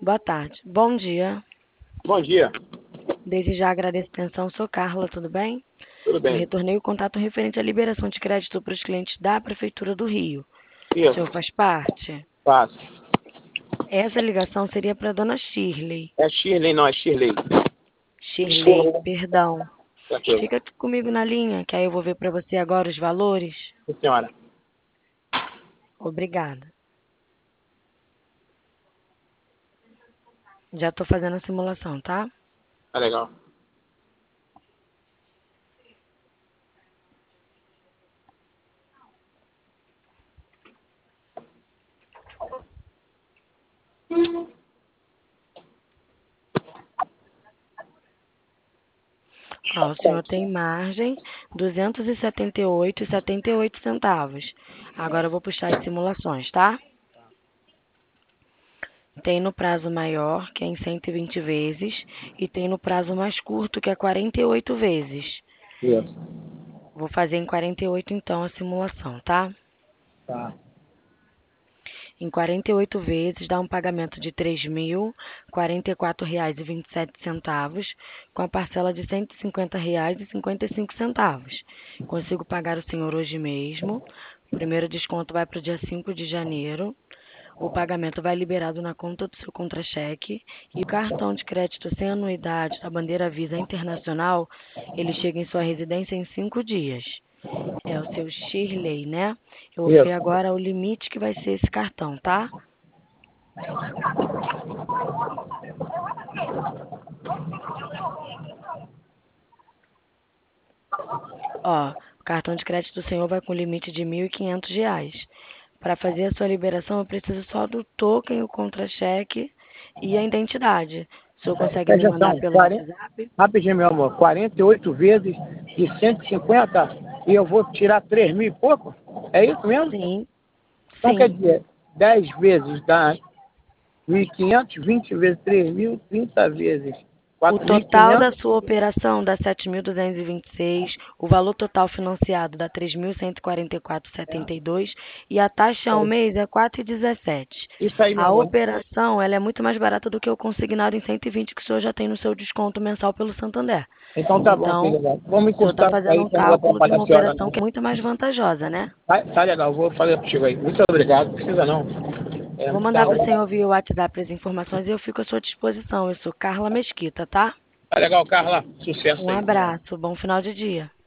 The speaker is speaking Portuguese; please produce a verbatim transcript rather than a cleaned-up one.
Boa tarde. Bom dia. Bom dia. Desde já agradeço a atenção. Sou Carla, tudo bem? Tudo Eu bem? retornei o contato referente à liberação de crédito para os clientes da Prefeitura do Rio. O senhor Isso, faz parte? faço. Essa ligação seria para a dona Shirley. É Shirley, não, é Shirley. Shirley, perdão. Tranquilo. Fica comigo na linha, que aí eu vou ver para você agora os valores. Sim, senhora. Obrigada. Já estou fazendo a simulação, tá? Tá legal. Ó, o senhor tem margem duzentos e setenta e oito e setenta e oito centavos. Agora eu vou puxar as simulações, tá? Tem no prazo maior, que é em cento e vinte vezes, e tem no prazo mais curto, que é quarenta e oito vezes. Isso. Vou fazer em quarenta e oito então a simulação, tá? Tá. Em quarenta e oito vezes dá um pagamento de três mil e quarenta e quatro reais e vinte e sete centavos, com a parcela de cento e cinquenta reais e cinquenta e cinco centavos. Consigo pagar o senhor hoje mesmo. O primeiro desconto vai para o dia cinco de janeiro. O pagamento vai liberado na conta do seu contra-cheque e o cartão de crédito sem anuidade da bandeira Visa Internacional, ele chega em sua residência em cinco dias. É o seu Shirley, né? Eu vou ver Isso. agora o limite que vai ser esse cartão, tá? Ó, o cartão de crédito do senhor vai com limite de mil e quinhentos reais. Para fazer a sua liberação, eu preciso só do token, o contra-cheque e a identidade. O senhor consegue me Presta mandar atenção. pelo quarenta, WhatsApp? rapidinho, meu amor. quarenta e oito vezes de cento e cinquenta e eu vou tirar três mil e pouco? É isso mesmo? Sim, Então quer sim. dizer, dez vezes dá mil e quinhentos, vinte vezes três mil, trinta vezes O quatro mil e total da quinhentos. sua operação dá sete mil duzentos e vinte e seis, o valor total financiado dá três mil cento e quarenta e quatro vírgula setenta e dois e a taxa ao mês é quatro vírgula dezessete. Isso aí, meu A amor. operação ela é muito mais barata do que o consignado em cento e vinte que o senhor já tem no seu desconto mensal pelo Santander. Então tá bom, Então, filho. Vamos o senhor está encurtar isso fazendo aí um que eu não vou cálculo de atrapalhar uma a senhora, operação não. que é muito mais vantajosa, né? Tá, tá legal, vou fazer contigo aí. Muito obrigado, não precisa não. É, Vou mandar tá, para o senhor via WhatsApp as informações e eu fico à sua disposição. Eu sou Carla Mesquita, tá? tá legal, Carla. Sucesso Um aí. abraço, bom final de dia.